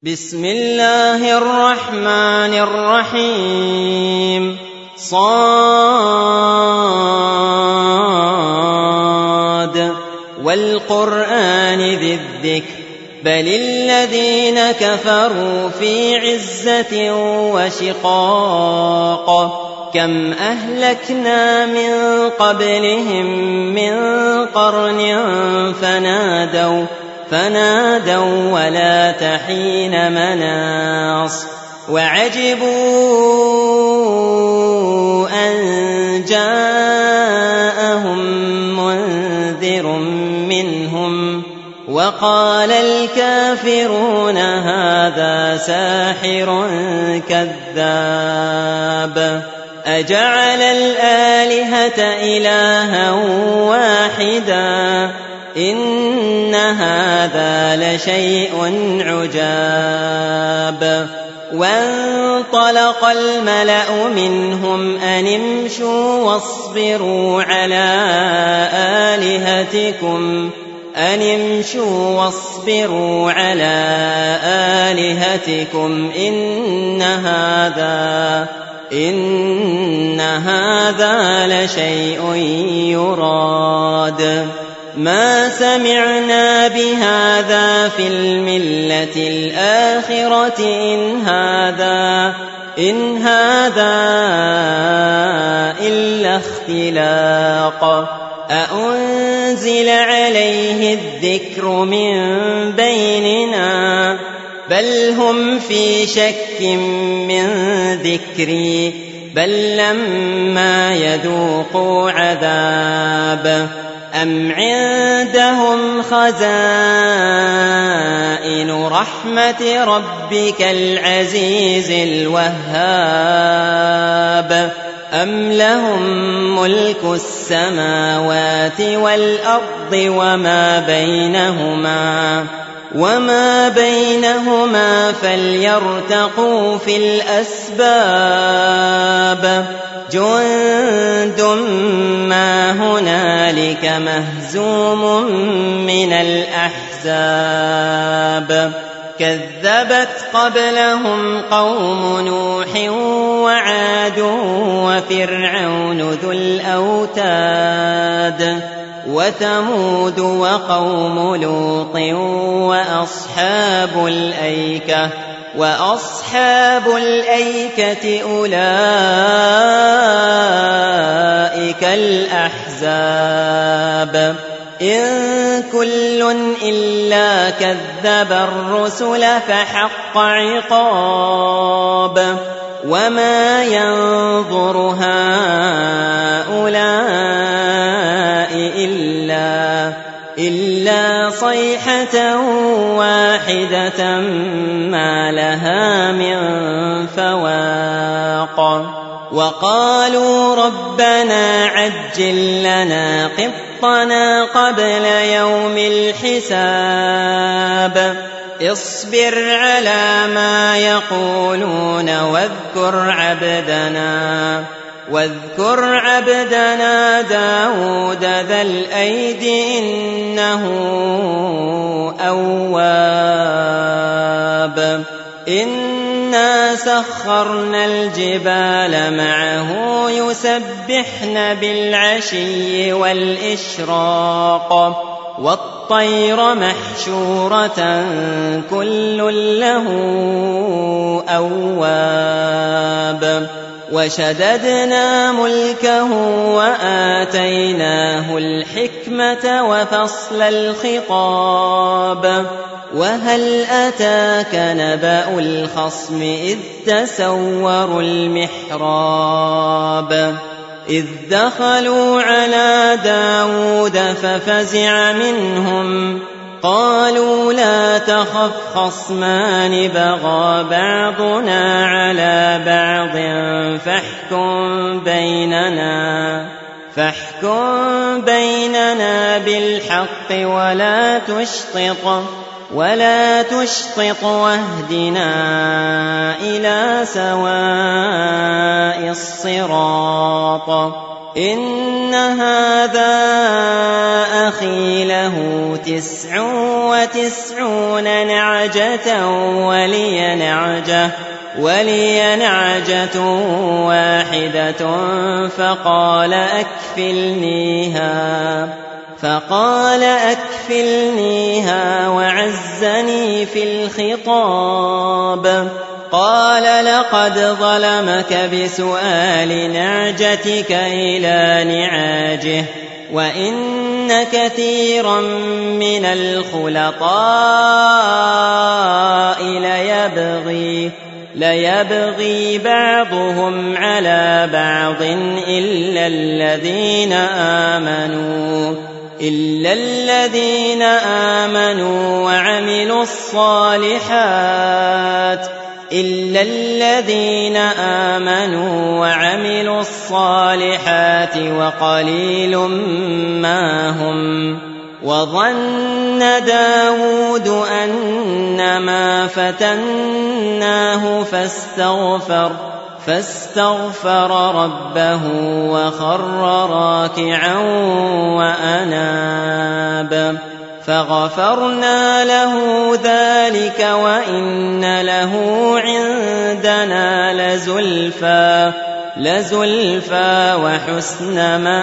بسم الله الرحمن الرحيم صاد والقرآن ذي الذكر بل الذين كفروا في عزة وشقاق كم أهلكنا من قبلهم من قرن فنادوا ولا تحين مناص وعجبوا أن جاءهم منذر منهم وقال الكافرون هذا ساحر كذاب أجعل الآلهة إلها واحدا إن هذا لشيء عجاب وانطلق الملأ منهم أن امشوا واصبروا على آلهتكم إن هذا لشيء يراد ما سمعنا بهذا في الملة الآخرة إن هذا إلا اختلاق أأنزل عليه الذكر من بيننا بل هم في شك من ذكري بل لما يذوقوا عذاب أم عندهم خزائن رحمة ربك العزيز الوهاب أم لهم ملك السماوات والأرض وما بينهما فليرتقوا في الأسباب جند ما هنالك مهزوم من الأحزاب كذبت قبلهم قوم نوح وعاد وفرعون ذو الأوتاد وثمود وقوم لوط وأصحاب الأيكة أولئك الأحزاب إن كل إلا كذب الرسل فحق عقاب وما ينظر هؤلاء إلا صيحة واحدة ما لها من فواق وقالوا ربنا عجل لنا قطنا قبل يوم الحساب اصبر على ما يقولون واذكر عبدنا داود ذا الأيد إنه أواب إنا سخرنا الجبال معه يسبحن بالعشي والإشراق والطير محشورة كل له أواب وشددنا ملكه وآتيناه الحكمة وفصل الخطاب وهل أتاك نبأ الخصم إذ تسوروا المحراب إذ دخلوا على داود ففزع منهم قالوا لا تخف خصمان بغى بعضنا على بعض فاحكم بيننا بالحق ولا تشطط واهدنا إلى سواء الصراط إن هذا أخي له 99 نعجة ولي نعجة واحدة فقال أكفلنيها وعزني في الخطاب. قال لقد ظلمك بسؤال نعجتك إلى نعاجه وإن كثيرا من الخلطاء ليبغي بعضهم على بعض إلا الذين آمنوا وعملوا الصالحات وقليل ما هم. وظن داود أنما فتناه فاستغفر ربه وخر راكعا وأناب فغفرنا له ذلك وإن له عندنا لزلفى وحسن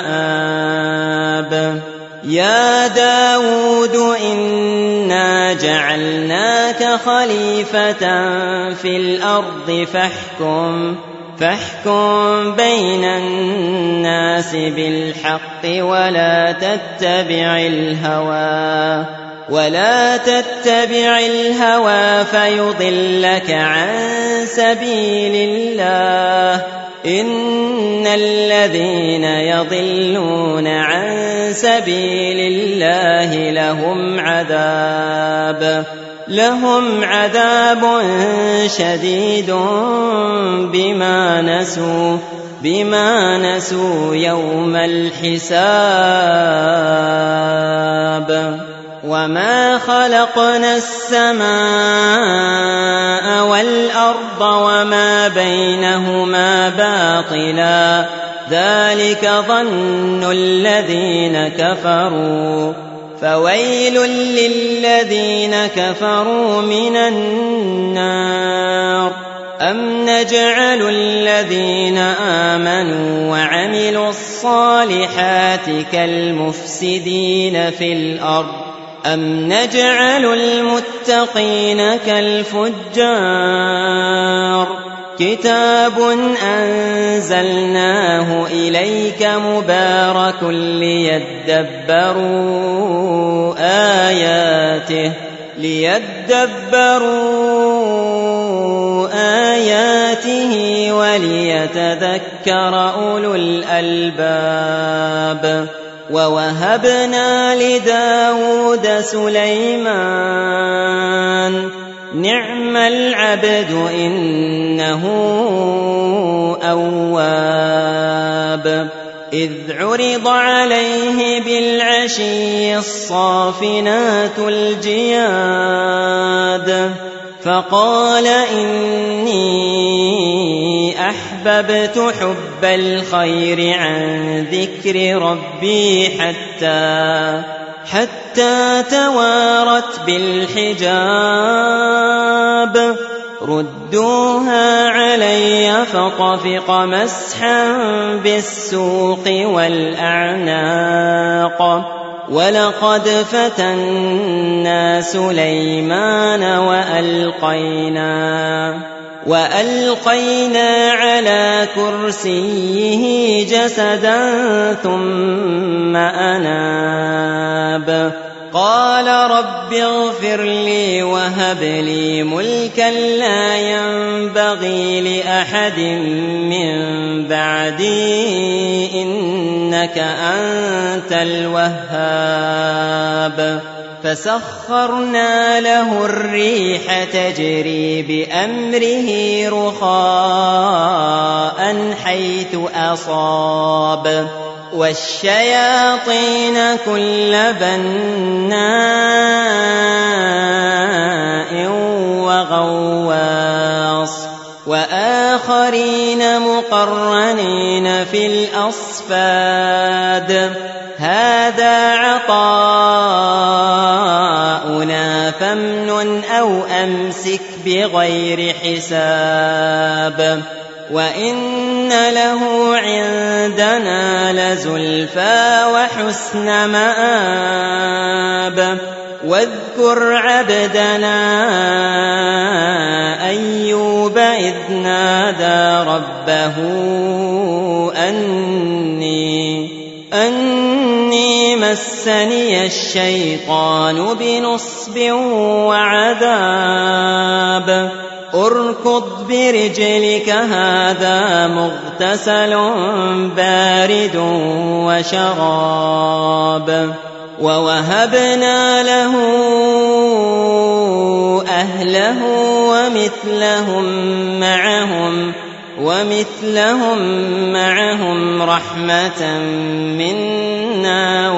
مآب. يا داود إنا جعلناك خليفة في الأرض فاحكم بين الناس بالحق ولا تتبع الهوى فيضلك عن سبيل الله. إن الذين يضلون عن سبيل الله لهم عذاب شديد بما نسوا يوم الحساب. وما خلقنا السماء والأرض وما بينهما باطلا ذلك ظن الذين كفروا فويل للذين كفروا من النار. أم نجعل الذين آمنوا وعملوا الصالحات كالمفسدين في الأرض أم نجعل المتقين كالفجار. كتاب أنزلناه إليك مبارك ليدبروا آياته وليتذكر أولو الألباب. ووهبنا لداود سليمان نعم العبد إنه أواب. إذ عرض عليه بالعشي الصافنات الجياد فقال إني أحببت حب الخير عن ذكر ربي حتى توارت بالحجاب. ردوها علي فطفق مسحا بالسوق والأعناق. ولقد فتنا سليمان وألقينا على كرسيه جسدا ثم أناب. قال رب اغفر لي وهب لي ملكا لا ينبغي لأحد من بعدي إنك أنت الوهاب. فسخرنا له الريح تجري بأمره رخاء حيث أصاب والشياطين كل بناء وغواص وآخرين مقرنين في الأصفاد الصفاد هذا عطاؤنا فامنن أو أمسك بغير حساب وإن له عندنا لزلفى وحسن مآب واذكر عبدنا أيوب إذ نادى ربه أني مسني الشيطان بنصب وعذاب اركض برجلك هذا مغتسل بارد وشراب ووهبنا له أهله ومثلهم معهم رحمة منا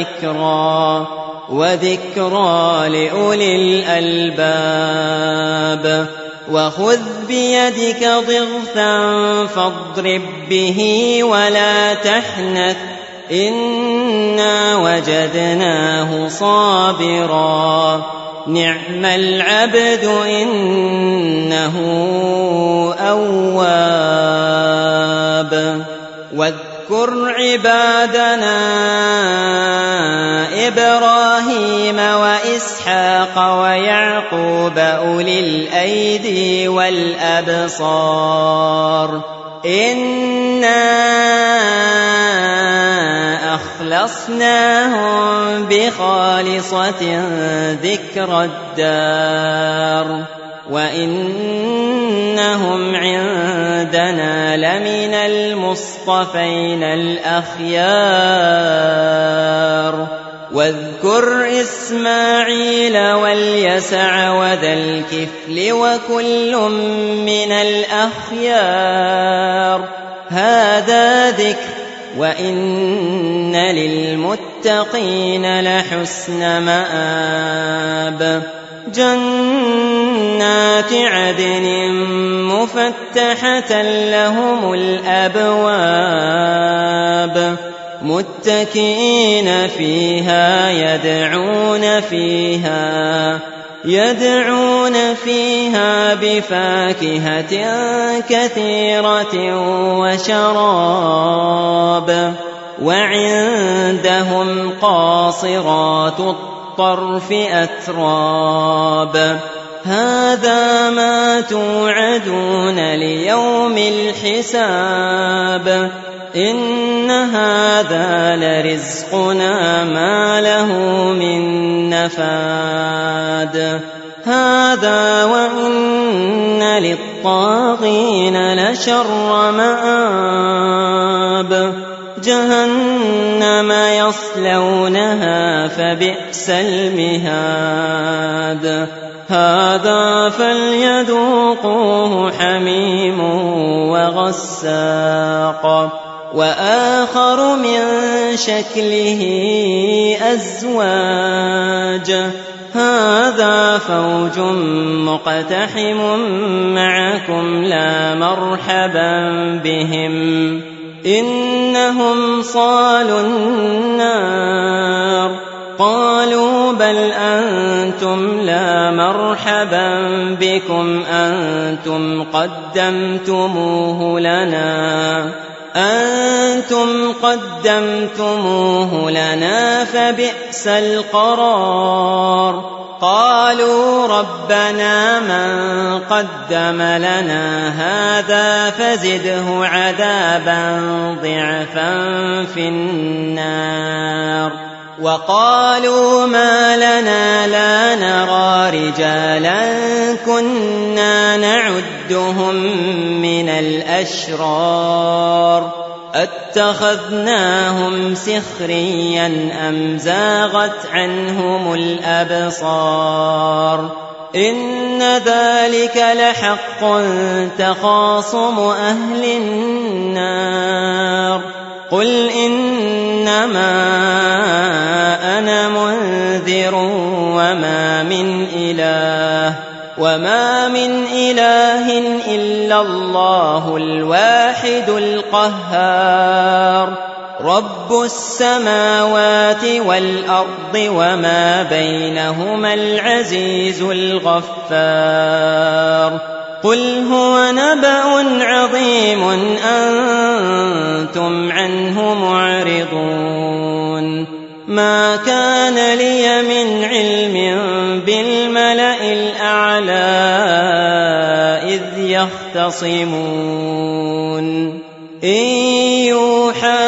وذكرى لأولي الألباب وخذ بيدك ضغثا فاضرب به ولا تحنث إنا وجدناه صابرا نعم العبد إنه أواب واذكر عبادنا إبراهيم وإسحاق ويعقوب أولي الأيدي والأبصار إنا أخلصناهم بخالصة ذكر الدار وإنهم عندنا لمن المصطفين الأخيار واذكر إسماعيل واليسع وذا الكفل وكل من الأخيار هذا ذكر وإن للمتقين لحسن مآب جنات عدن مفتحة لهم الأبواب متكئين فيها يدعون فيها بفاكهة كثيرة وشراب وعندهم قاصرات الطرف أتراب هذا ما توعدون ليوم الحساب إن هذا لرزقنا ما له من نفاد هذا وإن للطاغين لشر مآب جهنم يصلونها فبئس المهاد هذا فليذوقوه حميم وغساق وآخر من شكله أزواج هذا فوج مقتحم معكم لا مرحبا بهم إنهم صالوا النار قالوا بل أنتم لا مرحبا بكم أنتم قدمتموه لنا فبئس القرار قالوا ربنا من قدم لنا هذا فزده عذابا ضعفا في النار وقالوا ما لنا لا نرى رجالا كنا نعدهم من الأشرار اتخذناهم سخريا أم زاغت عنهم الأبصار إن ذلك لحق تخاصم أهل النار قل إنما أنا منذر وما من إله إلا الله الواحد القهار رب السماوات والأرض وما بينهما العزيز الغفار قل هو نبأ عظيم أنتم عنه معرضون ما كان لي من علم بالملأ الأعلى إذ يختصمون إن يوحى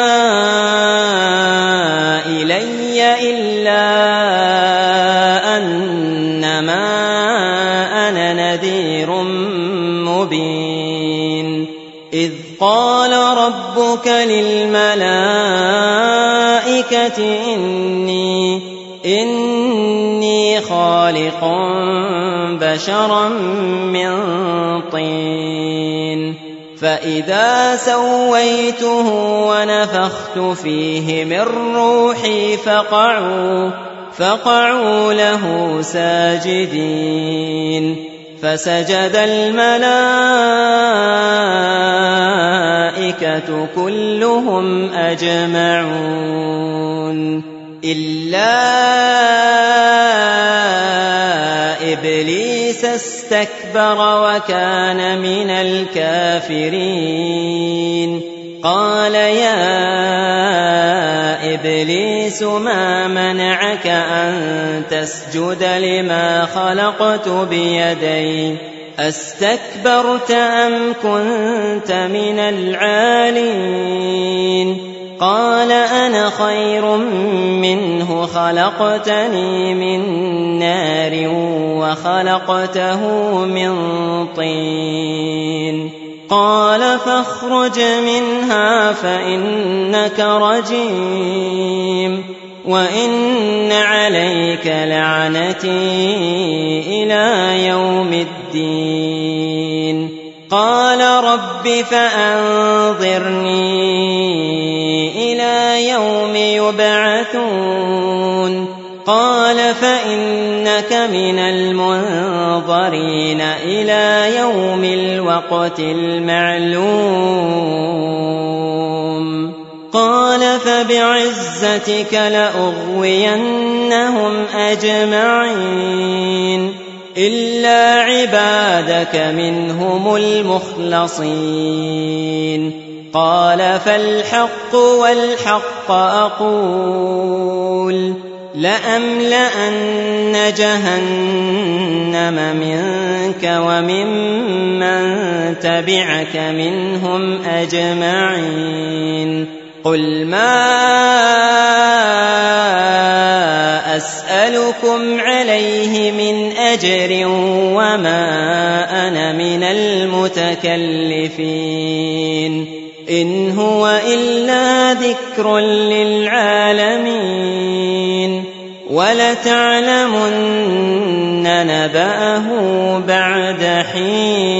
إلي إلا أنما أنا نذير مبين إذ قال ربك للملائكة إني خالق بشرا من طين فإذا سويته ونفخت فيه من روحي فقعوا له ساجدين فسجد الملائكة كلهم أجمعون إلا إبليس استكبر وكان من الكافرين قال يا إبليس ما منعك أن تسجد لما خلقت بيدي أستكبرت أم كنت من العالين قال أنا خير منه خلقتني من نار وخلقته من طين قال فاخرج منها فإنك رجيم وإن عليك لعنتي إلى يوم الدين قال رب فأنظرني إلى يوم يبعثون قال فإنك من المنظرين إلى يوم الوقت المعلوم قال فبعزتك لأغوينهم أجمعين إلا عبادك منهم المخلصين قال فالحق والحق أقول لأملأن جهنم منك وممن تبعك منهم أجمعين قل ما أسألكم عليه من أجر وما أنا من المتكلفين إن هو إلا ذكر للعالمين ولتعلمن نبأه بعد حين